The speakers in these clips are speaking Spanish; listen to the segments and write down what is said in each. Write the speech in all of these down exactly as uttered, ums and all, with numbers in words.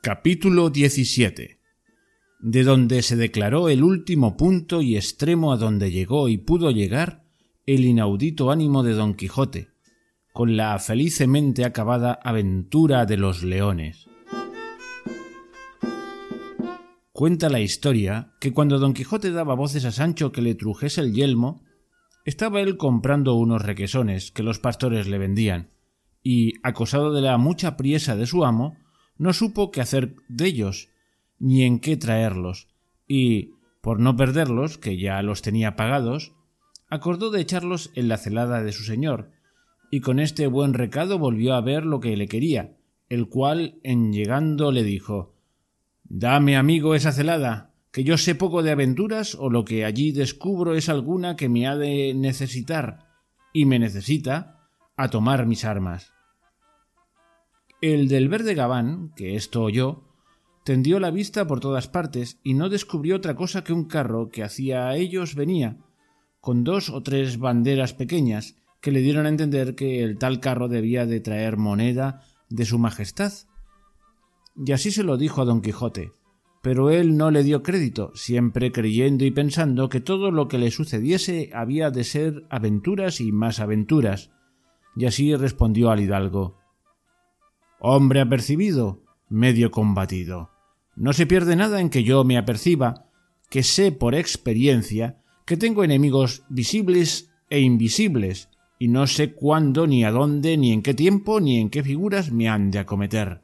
Capítulo diecisiete. De donde se declaró el último punto y extremo a donde llegó y pudo llegar el inaudito ánimo de Don Quijote, con la felicemente acabada aventura de los leones. Cuenta la historia que cuando Don Quijote daba voces a Sancho que le trujese el yelmo, estaba él comprando unos requesones que los pastores le vendían, y, acosado de la mucha priesa de su amo, no supo qué hacer dellos, ni en qué traerlos, y, por no perderlos, que ya los tenía pagados, acordó de echarlos en la celada de su señor, y con este buen recado volvió a ver lo que le quería, el cual, en llegando, le dijo: «Dame, amigo, esa celada, que yo sé poco de aventuras, o lo que allí descubro es alguna que me ha de necesitar, y me necesita, a tomar mis armas». El del verde gabán, que esto oyó, tendió la vista por todas partes y no descubrió otra cosa que un carro que hacia ellos venía, con dos o tres banderas pequeñas que le dieron a entender que el tal carro debía de traer moneda de su majestad. Y así se lo dijo a Don Quijote, pero él no le dio crédito, siempre creyendo y pensando que todo lo que le sucediese había de ser aventuras y más aventuras, y así respondió al hidalgo: «Hombre apercibido, medio combatido. No se pierde nada en que yo me aperciba, que sé por experiencia que tengo enemigos visibles e invisibles, y no sé cuándo, ni a dónde, ni en qué tiempo, ni en qué figuras me han de acometer».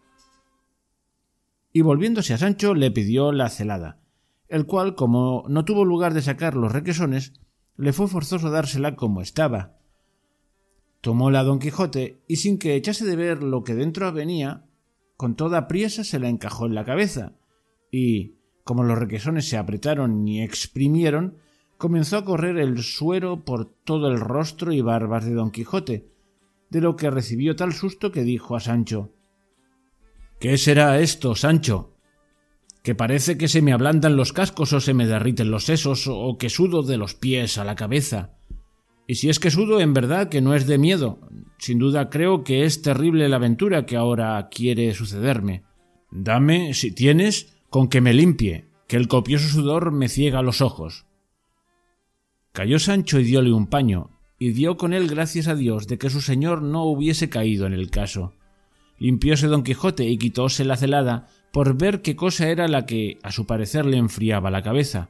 Y volviéndose a Sancho le pidió la celada, el cual, como no tuvo lugar de sacar los requesones, le fue forzoso dársela como estaba. Tomóla Don Quijote y sin que echase de ver lo que dentro venía, con toda priesa se la encajó en la cabeza y, como los requesones se apretaron y exprimieron, comenzó a correr el suero por todo el rostro y barbas de Don Quijote, de lo que recibió tal susto que dijo a Sancho: «¿Qué será esto, Sancho? Que parece que se me ablandan los cascos o se me derriten los sesos o que sudo de los pies a la cabeza. Y si es que sudo, en verdad que no es de miedo. Sin duda creo que es terrible la aventura que ahora quiere sucederme. Dame, si tienes, con que me limpie, que el copioso sudor me ciega los ojos». Cayó Sancho y dióle un paño, y dio con él gracias a Dios de que su señor no hubiese caído en el caso. Limpióse Don Quijote y quitóse la celada por ver qué cosa era la que, a su parecer, le enfriaba la cabeza.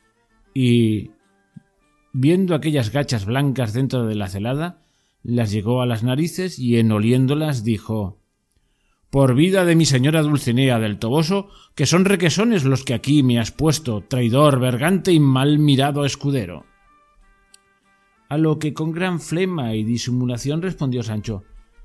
Y, viendo aquellas gachas blancas dentro de la celada, las llegó a las narices y en oliéndolas dijo: «Por vida de mi señora Dulcinea del Toboso, que son requesones los que aquí me has puesto, traidor, bergante y mal mirado escudero». A lo que con gran flema y disimulación respondió Sancho: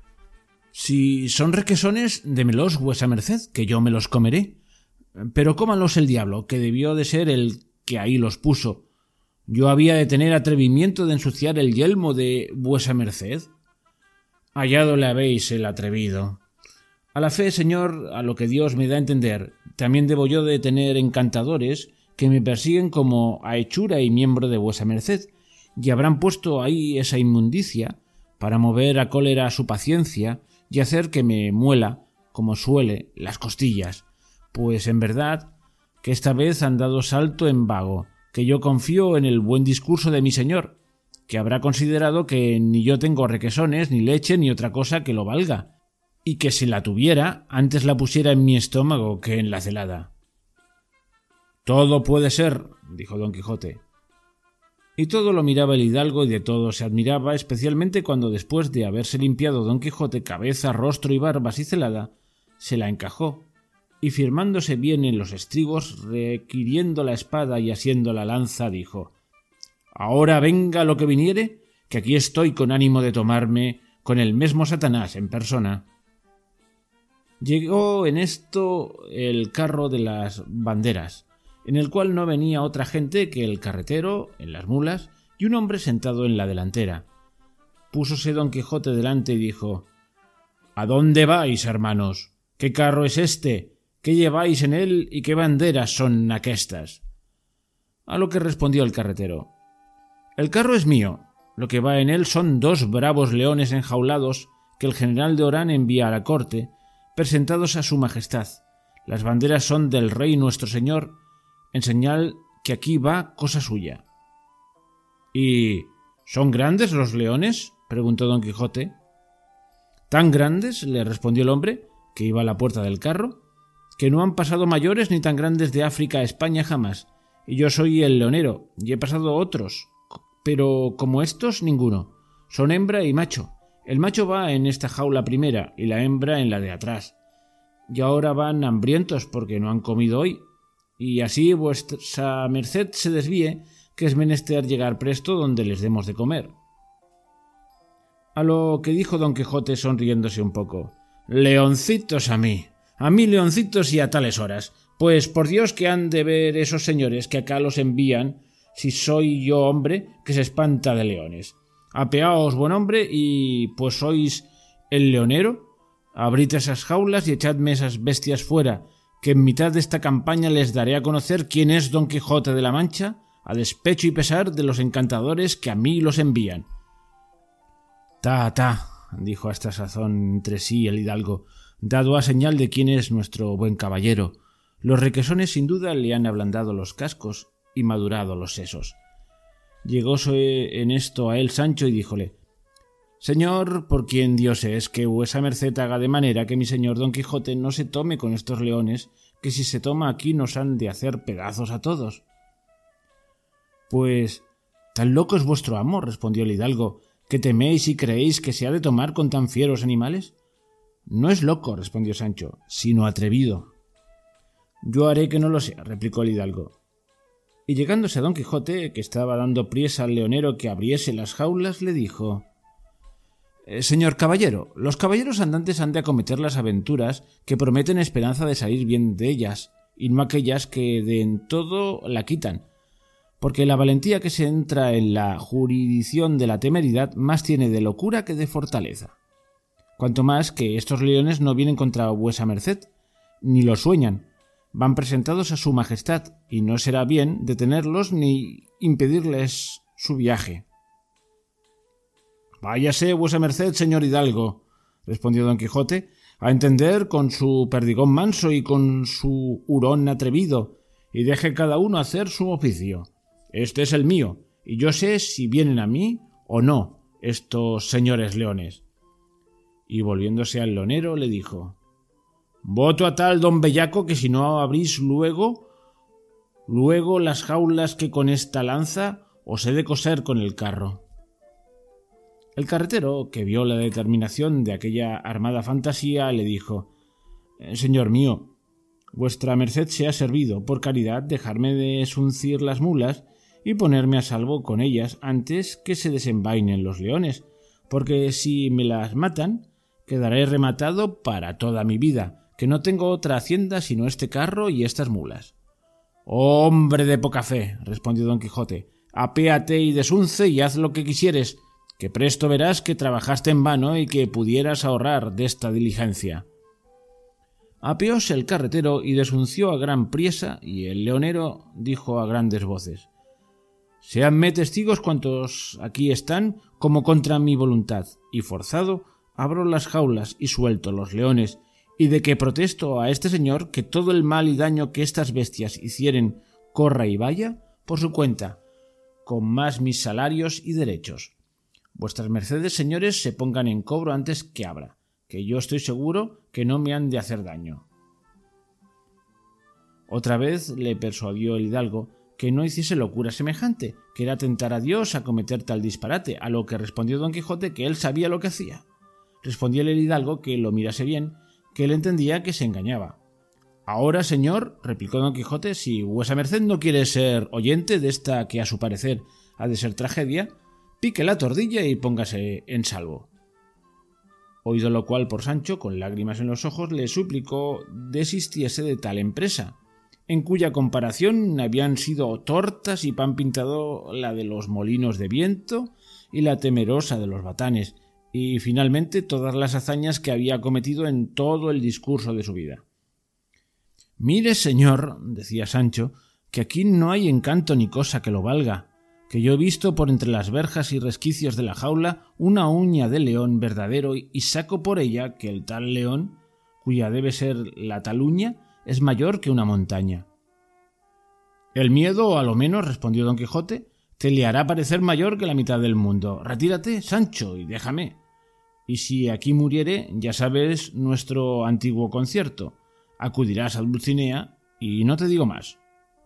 «Si son requesones, démelos vuesa merced, que yo me los comeré. Pero cómalos el diablo, que debió de ser el que ahí los puso. Yo había de tener atrevimiento de ensuciar el yelmo de vuesa merced. Hallado le habéis el atrevido. A la fe, señor, a lo que Dios me da a entender, también debo yo de tener encantadores que me persiguen como a hechura y miembro de vuesa merced, y habrán puesto ahí esa inmundicia para mover a cólera su paciencia y hacer que me muela, como suele, las costillas, pues en verdad que esta vez han dado salto en vago, que yo confío en el buen discurso de mi señor, que habrá considerado que ni yo tengo requesones, ni leche, ni otra cosa que lo valga, y que si la tuviera, antes la pusiera en mi estómago que en la celada». «Todo puede ser», dijo Don Quijote. Y todo lo miraba el hidalgo y de todo se admiraba, especialmente cuando después de haberse limpiado Don Quijote cabeza, rostro y barbas y celada, se la encajó, y firmándose bien en los estribos, requiriendo la espada y asiendo la lanza, dijo: «Ahora venga lo que viniere, que aquí estoy con ánimo de tomarme con el mesmo Satanás en persona». Llegó en esto el carro de las banderas, en el cual no venía otra gente que el carretero en las mulas y un hombre sentado en la delantera. Púsose Don Quijote delante y dijo: «¿A dónde vais, hermanos? ¿Qué carro es este? ¿Qué lleváis en él y qué banderas son aquestas?». A lo que respondió el carretero: «El carro es mío, lo que va en él son dos bravos leones enjaulados que el general de Orán envía a la corte, presentados a su majestad, Las banderas son del rey nuestro señor, en señal que aquí va cosa suya. —¿Y son grandes los leones? —preguntó don Quijote. —Tan grandes —le respondió el hombre, que iba a la puerta del carro— que no han pasado mayores ni tan grandes de África a España jamás, y yo soy el leonero, y he pasado otros, pero como estos ninguno. Son hembra y macho. El macho va en esta jaula primera y la hembra en la de atrás. Y ahora van hambrientos porque no han comido hoy, y así vuestra merced se desvíe, que es menester llegar presto donde les demos de comer. A lo que dijo don Quijote sonriéndose un poco: —Leoncitos a mí, a mí leoncitos y a tales horas, pues por Dios que han de ver esos señores que acá los envían, si soy yo hombre que se espanta de leones. Apeaos, buen hombre, y pues sois el leonero, abrid esas jaulas y echadme esas bestias fuera, que en mitad de esta campaña les daré a conocer quién es don Quijote de la Mancha, a despecho y pesar de los encantadores que a mí los envían. Ta, ta, dijo a esta sazón entre sí el hidalgo, dado a señal de quién es nuestro buen caballero. Los requesones sin duda le han ablandado los cascos y madurado los sesos. Llegóse en esto a él Sancho y díjole: Señor, por quien Dios es, que vuesa merced haga de manera que mi señor don Quijote no se tome con estos leones, que si se toma aquí nos han de hacer pedazos a todos. Pues tan loco es vuestro amo, respondió el hidalgo, que teméis y creéis que se ha de tomar con tan fieros animales. No es loco, respondió Sancho, sino atrevido. Yo haré que no lo sea, replicó el hidalgo. Y llegándose a don Quijote, que estaba dando priesa al leonero que abriese las jaulas, le dijo: Señor caballero, los caballeros andantes han de acometer las aventuras que prometen esperanza de salir bien de ellas, y no aquellas que de en todo la quitan, porque la valentía que se entra en la jurisdicción de la temeridad más tiene de locura que de fortaleza. Cuanto más que estos leones no vienen contra vuesa merced, ni lo sueñan, van presentados a su majestad, y no será bien detenerlos ni impedirles su viaje. Váyase vuesa merced, señor hidalgo, respondió don Quijote, a entender con su perdigón manso y con su hurón atrevido, y deje cada uno hacer su oficio. Este es el mío, y yo sé si vienen a mí o no estos señores leones. Y volviéndose al leonero le dijo: Voto a tal don bellaco que si no abrís luego, luego las jaulas que con esta lanza os he de coser con el carro. El carretero, que vio la determinación de aquella armada fantasía, le dijo: Señor mío, vuestra merced sea servido, por caridad, dejarme desuncir las mulas y ponerme a salvo con ellas antes que se desenvainen los leones, porque si me las matan, quedaré rematado para toda mi vida, que no tengo otra hacienda sino este carro y estas mulas. Hombre de poca fe, respondió don Quijote, apéate y desunce y haz lo que quisieres, que presto verás que trabajaste en vano y que pudieras ahorrar de esta diligencia. Apeóse el carretero y desunció a gran priesa, y el leonero dijo a grandes voces: Séanme testigos cuantos aquí están, como contra mi voluntad, y forzado abro las jaulas y suelto los leones, y de que protesto a este señor que todo el mal y daño que estas bestias hicieren corra y vaya por su cuenta, con más mis salarios y derechos. Vuestras mercedes, señores, se pongan en cobro antes que abra, que yo estoy seguro que no me han de hacer daño. Otra vez le persuadió el hidalgo que no hiciese locura semejante, que era tentar a Dios a cometer tal disparate, a lo que respondió don Quijote que él sabía lo que hacía. Respondióle el hidalgo que lo mirase bien, que él entendía que se engañaba. Ahora, señor, replicó don Quijote, si vuesa merced no quiere ser oyente de esta que a su parecer ha de ser tragedia, pique la tordilla y póngase en salvo. Oído lo cual por Sancho, con lágrimas en los ojos, le suplicó desistiese de tal empresa, en cuya comparación habían sido tortas y pan pintado la de los molinos de viento y la temerosa de los batanes, y finalmente todas las hazañas que había cometido en todo el discurso de su vida. Mire, señor, decía Sancho, que aquí no hay encanto ni cosa que lo valga, que yo he visto por entre las verjas y resquicios de la jaula una uña de león verdadero y saco por ella que el tal león, cuya debe ser la tal uña, es mayor que una montaña. El miedo, a lo menos, respondió Don Quijote, te le hará parecer mayor que la mitad del mundo. Retírate, Sancho, y déjame. Y si aquí muriere, ya sabes nuestro antiguo concierto. Acudirás a Dulcinea y no te digo más.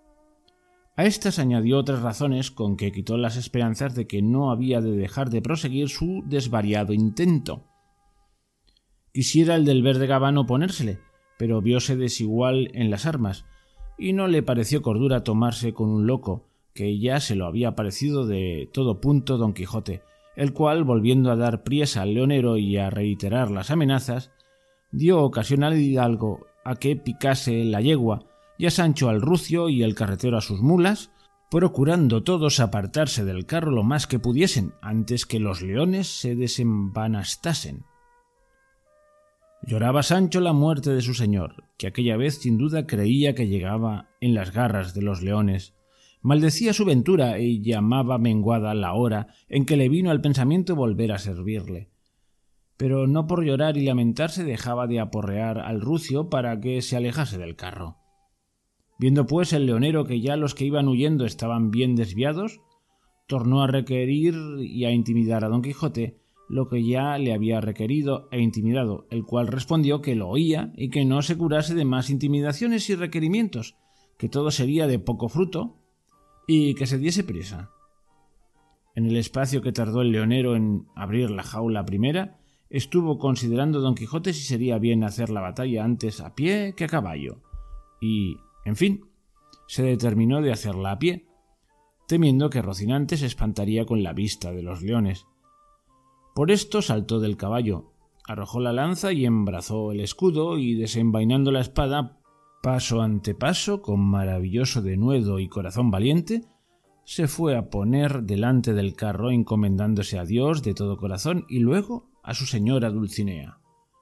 A estas añadió otras razones con que quitó las esperanzas de que no había de dejar de proseguir su desvariado intento. Quisiera el del verde gabán oponérsele, pero vióse desigual en las armas, y no le pareció cordura tomarse con un loco, que ya se lo había parecido de todo punto Don Quijote, el cual, volviendo a dar priesa al leonero y a reiterar las amenazas, dio ocasión al hidalgo a que picase la yegua, y a Sancho al rucio y el carretero a sus mulas, procurando todos apartarse del carro lo más que pudiesen, antes que los leones se desembanastasen. Lloraba Sancho la muerte de su señor, que aquella vez sin duda creía que llegaba en las garras de los leones. Maldecía su ventura y llamaba menguada la hora en que le vino al pensamiento volver a servirle. Pero no por llorar y lamentarse dejaba de aporrear al rucio para que se alejase del carro. Viendo pues el leonero que ya los que iban huyendo estaban bien desviados, tornó a requerir y a intimidar a Don Quijote lo que ya le había requerido e intimidado, el cual respondió que lo oía y que no se curase de más intimidaciones y requerimientos, que todo sería de poco fruto y que se diese prisa. En el espacio que tardó el leonero en abrir la jaula primera, estuvo considerando Don Quijote si sería bien hacer la batalla antes a pie que a caballo, y, en fin, se determinó de hacerla a pie, temiendo que Rocinante se espantaría con la vista de los leones. Por esto saltó del caballo, arrojó la lanza y embrazó el escudo, y desenvainando la espada, paso ante paso, con maravilloso denuedo y corazón valiente, se fue a poner delante del carro encomendándose a Dios de todo corazón y luego a su señora Dulcinea.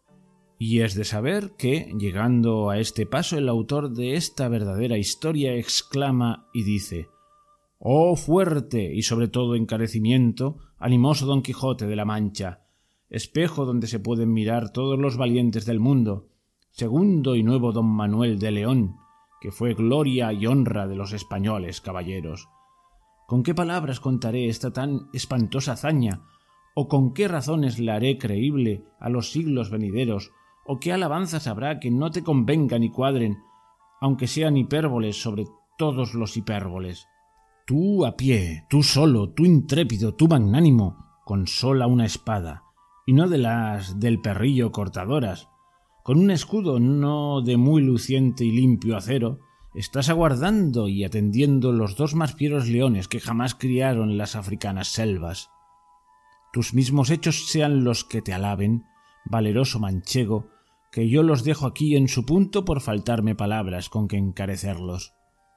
Y es de saber que, llegando a este paso, el autor de esta verdadera historia exclama y dice: «Oh fuerte y sobre todo encarecimiento, animoso Don Quijote de la Mancha, espejo donde se pueden mirar todos los valientes del mundo, segundo y nuevo Don Manuel de León, que fue gloria y honra de los españoles caballeros. ¿Con qué palabras contaré esta tan espantosa hazaña? ¿O con qué razones la haré creíble a los siglos venideros? ¿O qué alabanzas habrá que no te convengan y cuadren, aunque sean hipérboles sobre todos los hipérboles? Tú a pie, tú solo, tú intrépido, tú magnánimo, con sola una espada, y no de las del perrillo cortadoras, con un escudo no de muy luciente y limpio acero, estás aguardando y atendiendo los dos más fieros leones que jamás criaron las africanas selvas. Tus mismos hechos sean los que te alaben, valeroso manchego, que yo los dejo aquí en su punto por faltarme palabras con que encarecerlos».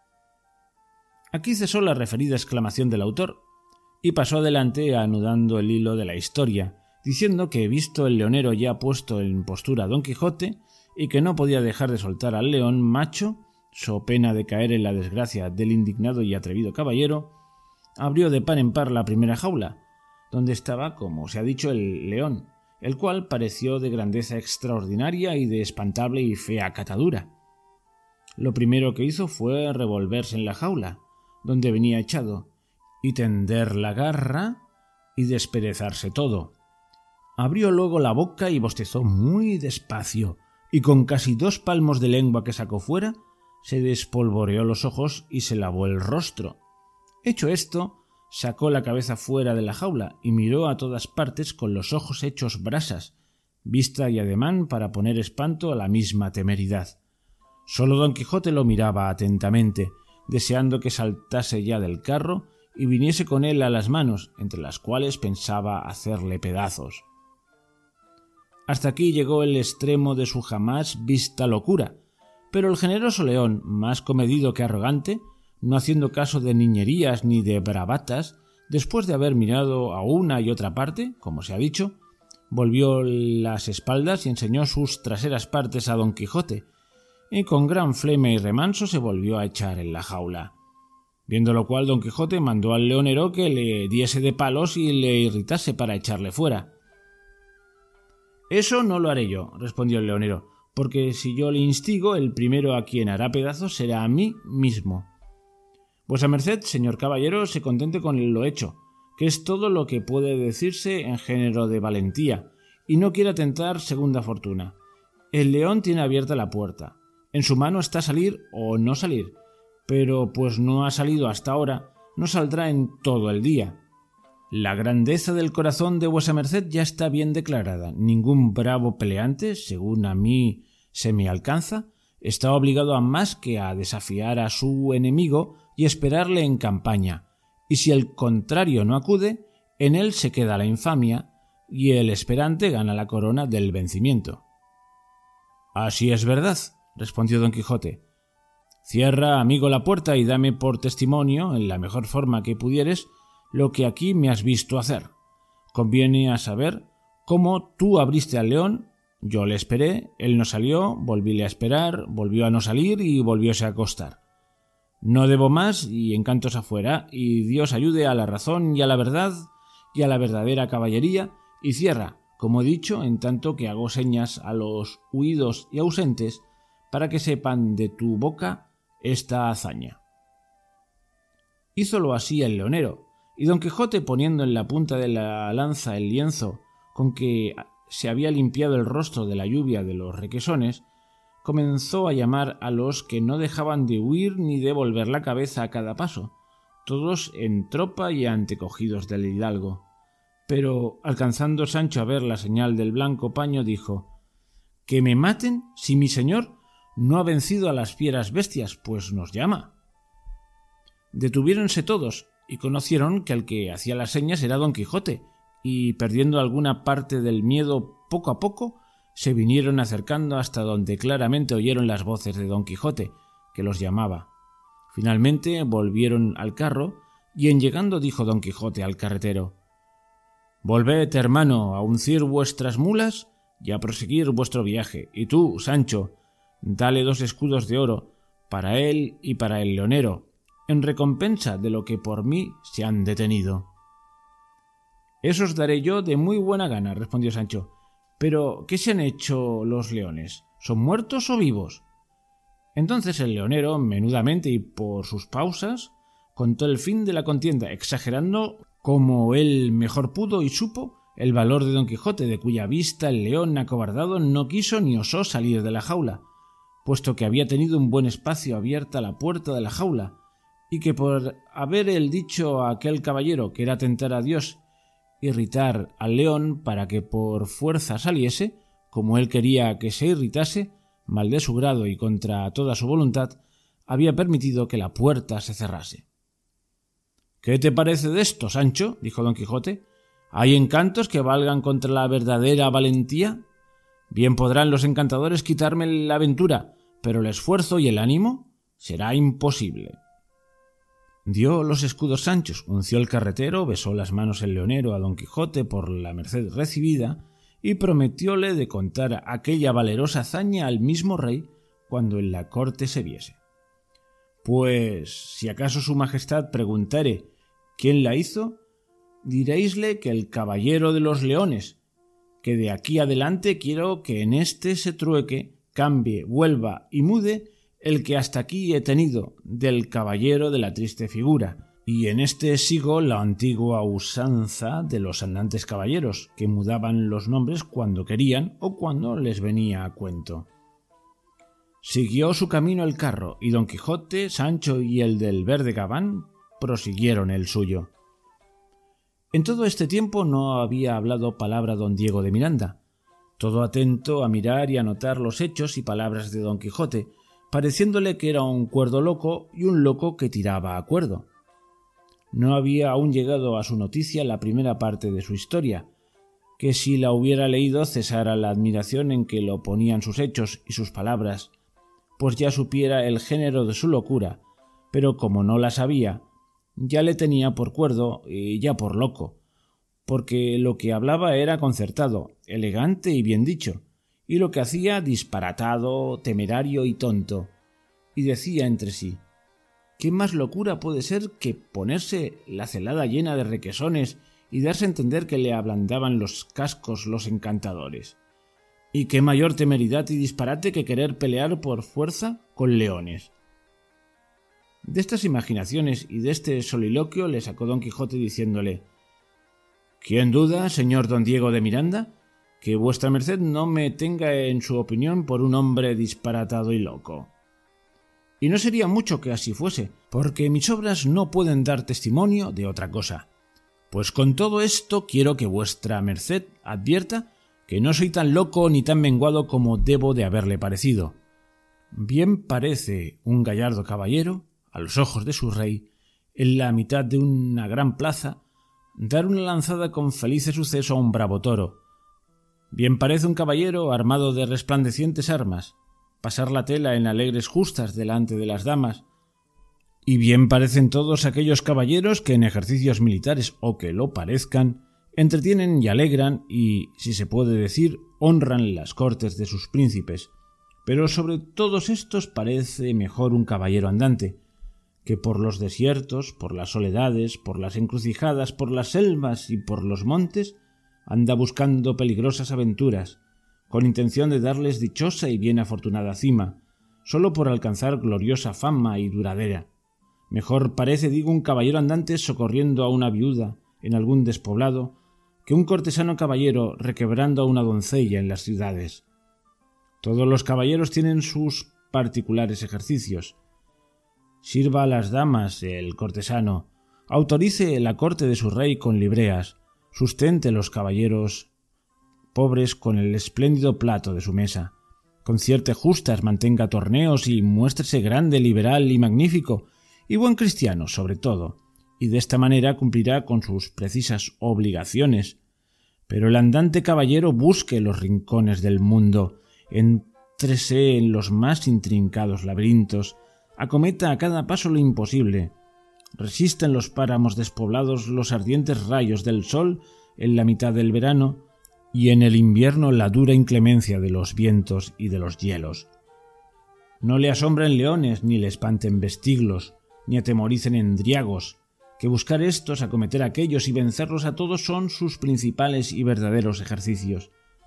Aquí cesó la referida exclamación del autor y pasó adelante anudando el hilo de la historia, diciendo que, visto el leonero ya puesto en postura a Don Quijote y que no podía dejar de soltar al león macho, so pena de caer en la desgracia del indignado y atrevido caballero, abrió de par en par la primera jaula, donde estaba, como se ha dicho, el león, el cual pareció de grandeza extraordinaria y de espantable y fea catadura. Lo primero que hizo fue revolverse en la jaula, donde venía echado, y tender la garra y desperezarse todo. Abrió luego la boca y bostezó muy despacio, y con casi dos palmos de lengua que sacó fuera, se despolvoreó los ojos y se lavó el rostro. Hecho esto, sacó la cabeza fuera de la jaula y miró a todas partes con los ojos hechos brasas, vista y ademán para poner espanto a la misma temeridad. Sólo Don Quijote lo miraba atentamente, deseando que saltase ya del carro y viniese con él a las manos, entre las cuales pensaba hacerle pedazos. Hasta aquí llegó el extremo de su jamás vista locura, pero el generoso león, más comedido que arrogante, no haciendo caso de niñerías ni de bravatas, después de haber mirado a una y otra parte, como se ha dicho, volvió las espaldas y enseñó sus traseras partes a Don Quijote, y con gran flema y remanso se volvió a echar en la jaula. Viendo lo cual, Don Quijote mandó al leonero que le diese de palos y le irritase para echarle fuera. «Eso no lo haré yo», respondió el leonero, porque si yo le instigo, el primero a quien hará pedazos será a mí mismo. Vuesa merced, señor caballero, se contente con lo hecho, que es todo lo que puede decirse en género de valentía, y no quiera tentar segunda fortuna. El león tiene abierta la puerta. En su mano está salir o no salir, pero pues no ha salido hasta ahora, no saldrá en todo el día. La grandeza del corazón de vuesa merced ya está bien declarada. Ningún bravo peleante, según a mí se me alcanza, está obligado a más que a desafiar a su enemigo y esperarle en campaña, y si el contrario no acude, en él se queda la infamia, y el esperante gana la corona del vencimiento. Así es verdad, respondió don Quijote. Cierra, amigo, la puerta y dame por testimonio, en la mejor forma que pudieres, lo que aquí me has visto hacer. Conviene a saber cómo tú abriste al león, yo le esperé, él no salió, volvíle a esperar, volvió a no salir y volvióse a acostar. No debo más y encantos afuera, y Dios ayude a la razón y a la verdad y a la verdadera caballería, y cierra, como he dicho, en tanto que hago señas a los huidos y ausentes para que sepan de tu boca esta hazaña. Hízolo así el leonero, y don Quijote, poniendo en la punta de la lanza el lienzo con que se había limpiado el rostro de la lluvia de los requesones, comenzó a llamar a los que no dejaban de huir ni de volver la cabeza a cada paso, todos en tropa y antecogidos del hidalgo. Pero, alcanzando Sancho a ver la señal del blanco paño, dijo: «Que me maten si mi señor no ha vencido a las fieras bestias, pues nos llama». Detuviéronse todos y conocieron que el que hacía las señas era don Quijote, y perdiendo alguna parte del miedo poco a poco, se vinieron acercando hasta donde claramente oyeron las voces de don Quijote, que los llamaba. Finalmente volvieron al carro, y en llegando dijo don Quijote al carretero: «Volved, hermano, a uncir vuestras mulas y a proseguir vuestro viaje, y tú, Sancho, dale dos escudos de oro para él y para el leonero, en recompensa de lo que por mí se han detenido». «Esos daré yo de muy buena gana», respondió Sancho. «Pero, ¿qué se han hecho los leones? ¿Son muertos o vivos?» Entonces el leonero, menudamente y por sus pausas, contó el fin de la contienda, exagerando como él mejor pudo y supo el valor de don Quijote, de cuya vista el león acobardado no quiso ni osó salir de la jaula, puesto que había tenido un buen espacio abierta la puerta de la jaula, y que por haber él dicho a aquel caballero que era tentar a Dios, irritar al león para que por fuerza saliese, como él quería que se irritase, mal de su grado y contra toda su voluntad, había permitido que la puerta se cerrase. «¿Qué te parece de esto, Sancho?», dijo don Quijote. «¿Hay encantos que valgan contra la verdadera valentía? Bien podrán los encantadores quitarme la aventura, pero el esfuerzo y el ánimo será imposible». Dio los escudos Sancho, unció el carretero, besó las manos el leonero a don Quijote por la merced recibida y prometióle de contar aquella valerosa hazaña al mismo rey cuando en la corte se viese. «Pues, si acaso su majestad preguntare quién la hizo, diréisle que el caballero de los leones, que de aquí adelante quiero que en éste se trueque, cambie, vuelva y mude el que hasta aquí he tenido del caballero de la triste figura, y en este sigo la antigua usanza de los andantes caballeros, que mudaban los nombres cuando querían o cuando les venía a cuento». Siguió su camino el carro, y don Quijote, Sancho y el del verde gabán prosiguieron el suyo. En todo este tiempo no había hablado palabra don Diego de Miranda, todo atento a mirar y a notar los hechos y palabras de don Quijote, pareciéndole que era un cuerdo loco y un loco que tiraba a cuerdo. No había aún llegado a su noticia la primera parte de su historia, que si la hubiera leído cesara la admiración en que lo ponían sus hechos y sus palabras, pues ya supiera el género de su locura, pero como no la sabía, ya le tenía por cuerdo y ya por loco, porque lo que hablaba era concertado, elegante y bien dicho, y lo que hacía disparatado, temerario y tonto, y decía entre sí: ¿qué más locura puede ser que ponerse la celada llena de requesones y darse a entender que le ablandaban los cascos los encantadores? Y qué mayor temeridad y disparate que querer pelear por fuerza con leones. De estas imaginaciones y de este soliloquio le sacó Don Quijote diciéndole: ¿Quién duda, señor don Diego de Miranda, que vuestra merced no me tenga en su opinión por un hombre disparatado y loco? Y no sería mucho que así fuese, porque mis obras no pueden dar testimonio de otra cosa. Pues con todo esto quiero que vuestra merced advierta que no soy tan loco ni tan menguado como debo de haberle parecido. Bien parece un gallardo caballero, a los ojos de su rey, en la mitad de una gran plaza, dar una lanzada con felice suceso a un bravo toro. Bien parece un caballero armado de resplandecientes armas, pasar la tela en alegres justas delante de las damas, y bien parecen todos aquellos caballeros que en ejercicios militares o que lo parezcan, entretienen y alegran y, si se puede decir, honran las cortes de sus príncipes. Pero sobre todos estos parece mejor un caballero andante, que por los desiertos, por las soledades, por las encrucijadas, por las selvas y por los montes, anda buscando peligrosas aventuras, con intención de darles dichosa y bien afortunada cima, sólo por alcanzar gloriosa fama y duradera. Mejor parece, digo, un caballero andante socorriendo a una viuda en algún despoblado, que un cortesano caballero requebrando a una doncella en las ciudades. Todos los caballeros tienen sus particulares ejercicios. Sirva a las damas el cortesano, autorice la corte de su rey con libreas, sustente los caballeros pobres con el espléndido plato de su mesa, concierte justas, mantenga torneos y muéstrese grande, liberal y magnífico, y buen cristiano sobre todo, y de esta manera cumplirá con sus precisas obligaciones. Pero el andante caballero busque los rincones del mundo, éntrese en los más intrincados laberintos, acometa a cada paso lo imposible, resista en los páramos despoblados los ardientes rayos del sol en la mitad del verano y en el invierno la dura inclemencia de los vientos y de los hielos. No le asombren leones, ni le espanten vestiglos, ni atemoricen endriagos, que buscar estos, acometer aquellos y vencerlos a todos son sus principales y verdaderos ejercicios.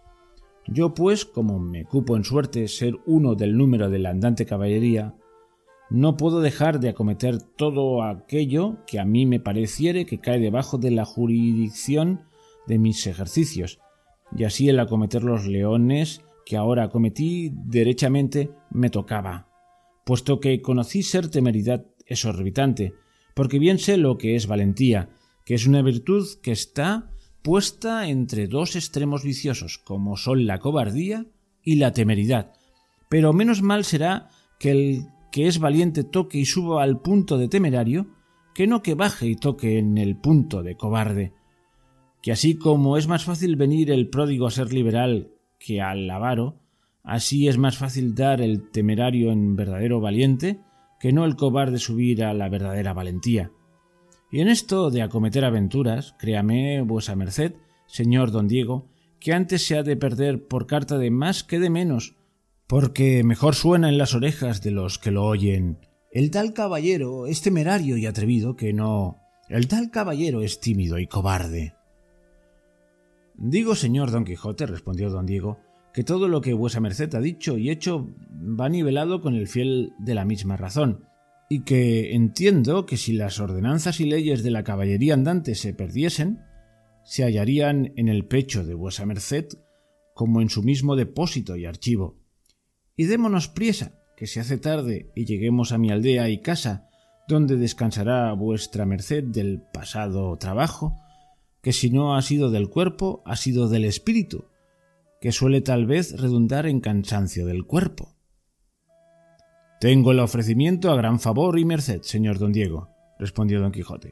Yo, pues, como me cupo en suerte ser uno del número de la andante caballería, no puedo dejar de acometer todo aquello que a mí me pareciere que cae debajo de la jurisdicción de mis ejercicios, y así el acometer los leones que ahora acometí derechamente me tocaba, puesto que conocí ser temeridad exorbitante, porque bien sé lo que es valentía, que es una virtud que está puesta entre dos extremos viciosos, como son la cobardía y la temeridad. Pero menos mal será que el que es valiente toque y suba al punto de temerario, que no que baje y toque en el punto de cobarde. Que así como es más fácil venir el pródigo a ser liberal que al avaro, así es más fácil dar el temerario en verdadero valiente, que no el cobarde subir a la verdadera valentía. Y en esto de acometer aventuras, créame vuesa merced, señor don Diego, que antes se ha de perder por carta de más que de menos, porque mejor suena en las orejas de los que lo oyen: el tal caballero es temerario y atrevido, que no: el tal caballero es tímido y cobarde. Digo, señor don Quijote, respondió don Diego, que todo lo que vuesa merced ha dicho y hecho va nivelado con el fiel de la misma razón, y que entiendo que si las ordenanzas y leyes de la caballería andante se perdiesen, se hallarían en el pecho de vuesa merced como en su mismo depósito y archivo. Y démonos priesa, que se hace tarde y lleguemos a mi aldea y casa, donde descansará vuestra merced del pasado trabajo, que si no ha sido del cuerpo, ha sido del espíritu, que suele tal vez redundar en cansancio del cuerpo. Tengo el ofrecimiento a gran favor y merced, señor don Diego, respondió don Quijote.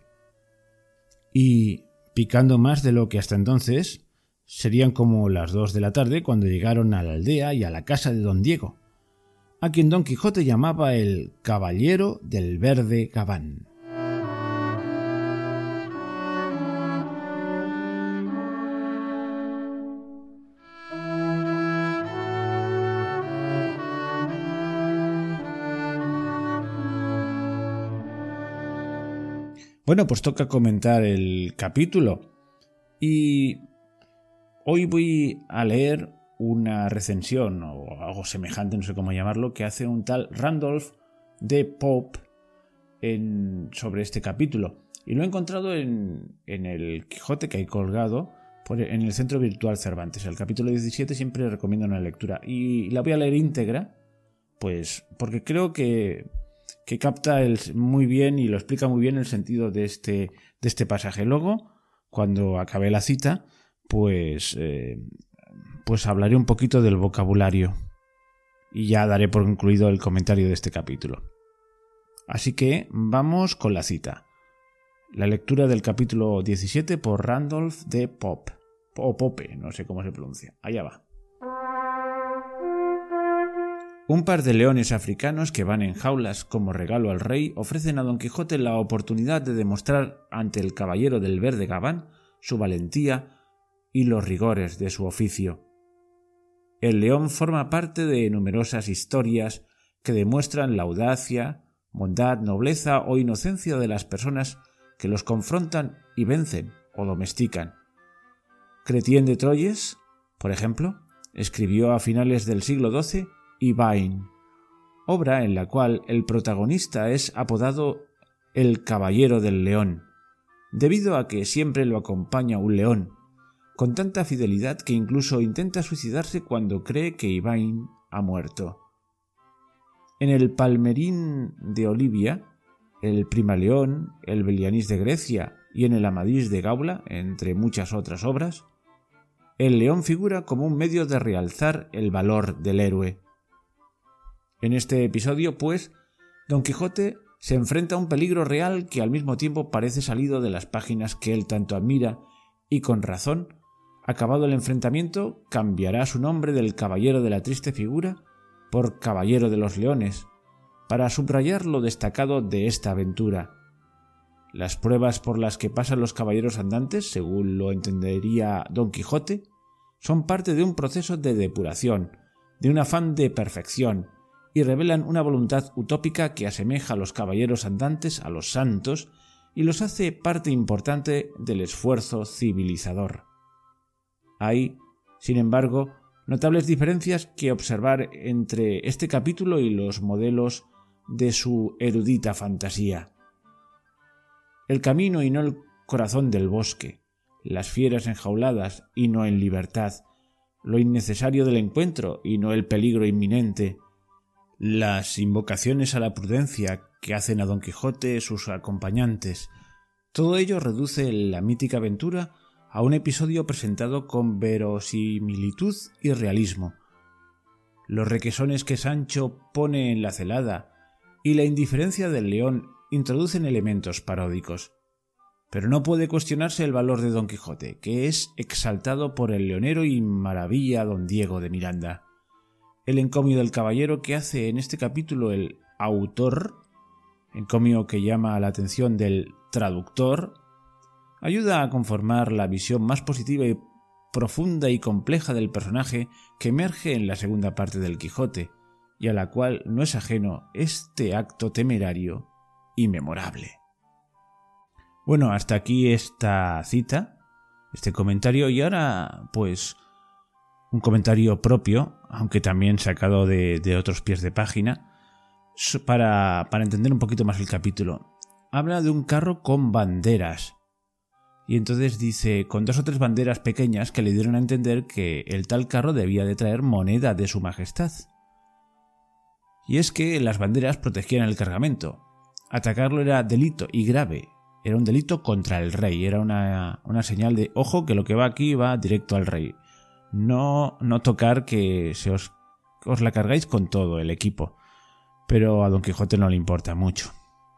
Y, picando más de lo que hasta entonces, serían como las dos de la tarde cuando llegaron a la aldea y a la casa de don Diego, a quien don Quijote llamaba el caballero del verde gabán. Bueno, pues toca comentar el capítulo y hoy voy a leer una recensión o algo semejante, no sé cómo llamarlo, que hace un tal Randolph de Pope en, sobre este capítulo. Y lo he encontrado en, en el Quijote que hay colgado por, en el Centro Virtual Cervantes. El capítulo diecisiete siempre recomiendo una lectura. Y la voy a leer íntegra, pues porque creo que, que capta el, muy bien y lo explica muy bien el sentido de este, de este pasaje. Luego, cuando acabe la cita, pues, eh, pues hablaré un poquito del vocabulario. Y ya daré por concluido el comentario de este capítulo. Así que vamos con la cita. La lectura del capítulo diecisiete por Randolph de Pope, o Pope, no sé cómo se pronuncia. Allá va. Un par de leones africanos que van en jaulas como regalo al rey ofrecen a Don Quijote la oportunidad de demostrar ante el caballero del verde gabán su valentía y los rigores de su oficio. El león forma parte de numerosas historias que demuestran la audacia, bondad, nobleza o inocencia de las personas que los confrontan y vencen o domestican. Chrétien de Troyes, por ejemplo, escribió a finales del siglo doce Ivain, obra en la cual el protagonista es apodado el Caballero del León, debido a que siempre lo acompaña un león, con tanta fidelidad que incluso intenta suicidarse cuando cree que Ivain ha muerto. En el Palmerín de Olivia, el Primaleón, el Belianís de Grecia y en el Amadís de Gaula, entre muchas otras obras, el león figura como un medio de realzar el valor del héroe. En este episodio, pues, Don Quijote se enfrenta a un peligro real que al mismo tiempo parece salido de las páginas que él tanto admira y con razón, acabado el enfrentamiento, cambiará su nombre del Caballero de la Triste Figura por Caballero de los Leones, para subrayar lo destacado de esta aventura. Las pruebas por las que pasan los caballeros andantes, según lo entendería Don Quijote, son parte de un proceso de depuración, de un afán de perfección, y revelan una voluntad utópica que asemeja a los caballeros andantes a los santos y los hace parte importante del esfuerzo civilizador. Hay, sin embargo, notables diferencias que observar entre este capítulo y los modelos de su erudita fantasía. El camino y no el corazón del bosque, las fieras enjauladas y no en libertad, lo innecesario del encuentro y no el peligro inminente, las invocaciones a la prudencia que hacen a Don Quijote sus acompañantes, todo ello reduce la mítica aventura a un episodio presentado con verosimilitud y realismo. Los requesones que Sancho pone en la celada y la indiferencia del león introducen elementos paródicos. Pero no puede cuestionarse el valor de Don Quijote, que es exaltado por el leonero y maravilla a Don Diego de Miranda. El encomio del caballero que hace en este capítulo el autor, encomio que llama la atención del traductor, ayuda a conformar la visión más positiva y profunda y compleja del personaje que emerge en la segunda parte del Quijote, y a la cual no es ajeno este acto temerario y memorable. Bueno, hasta aquí esta cita, este comentario, y ahora pues un comentario propio, aunque también sacado de, de otros pies de página, para, para entender un poquito más el capítulo. Habla de un carro con banderas, y entonces dice, con dos o tres banderas pequeñas que le dieron a entender que el tal carro debía de traer moneda de su majestad. Y es que las banderas protegían el cargamento. Atacarlo era delito y grave. Era un delito contra el rey. Era una, una señal de, ojo, que lo que va aquí va directo al rey. No, no tocar que se os, os la cargáis con todo el equipo. Pero a Don Quijote no le importa mucho.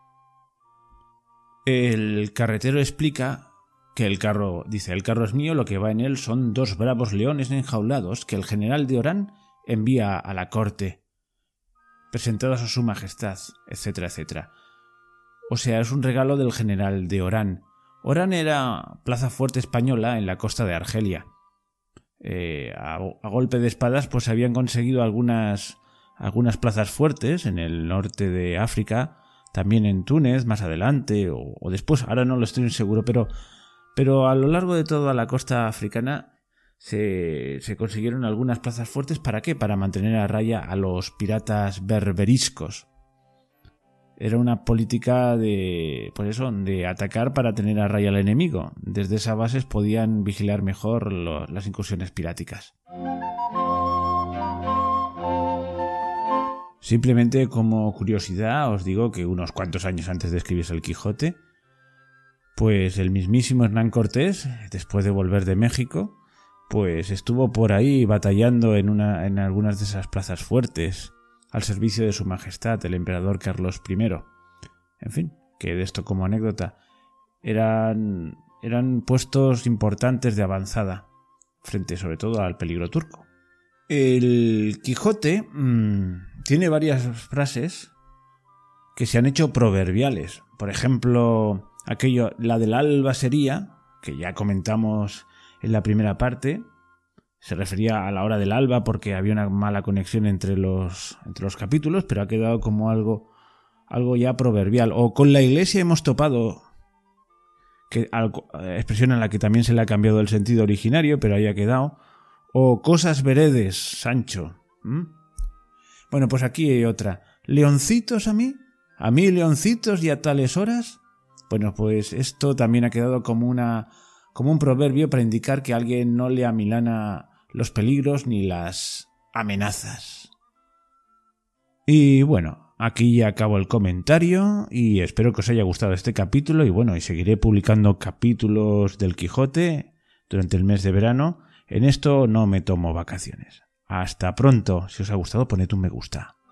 El carretero explica que el carro, dice, el carro es mío, lo que va en él son dos bravos leones enjaulados que el general de Orán envía a la corte, presentados a su majestad, etcétera, etcétera. O sea, es un regalo del general de Orán. Orán era plaza fuerte española en la costa de Argelia. Eh, a, a golpe de espadas pues habían conseguido algunas, algunas plazas fuertes en el norte de África, también en Túnez más adelante o, o después, ahora no lo estoy seguro, pero, pero a lo largo de toda la costa africana se, se consiguieron algunas plazas fuertes. ¿Para qué? Para mantener a raya a los piratas berberiscos. Era una política de, pues eso, de atacar para tener a raya al enemigo. Desde esas bases podían vigilar mejor lo, las incursiones piráticas. Simplemente como curiosidad os digo que unos cuantos años antes de escribirse el Quijote, pues el mismísimo Hernán Cortés, después de volver de México, pues estuvo por ahí batallando en, una, en algunas de esas plazas fuertes al servicio de su majestad, el emperador Carlos primero. En fin, que de esto como anécdota, eran, eran puestos importantes de avanzada, frente sobre todo al peligro turco. El Quijote mmm, tiene varias frases que se han hecho proverbiales. Por ejemplo, aquello, la del alba sería, que ya comentamos en la primera parte, se refería a la hora del alba porque había una mala conexión entre los, entre los capítulos, pero ha quedado como algo, algo ya proverbial. O con la iglesia hemos topado, que, algo, expresión en la que también se le ha cambiado el sentido originario, pero ahí ha quedado. O cosas veredes, Sancho. ¿Mm? Bueno, pues aquí hay otra. ¿Leoncitos a mí? ¿A mí leoncitos y a tales horas? Bueno, pues esto también ha quedado como una como un proverbio para indicar que alguien no le amilana los peligros ni las amenazas. Y bueno, aquí ya acabo el comentario y espero que os haya gustado este capítulo y bueno, y seguiré publicando capítulos del Quijote durante el mes de verano. En esto no me tomo vacaciones. Hasta pronto. Si os ha gustado, poned un me gusta.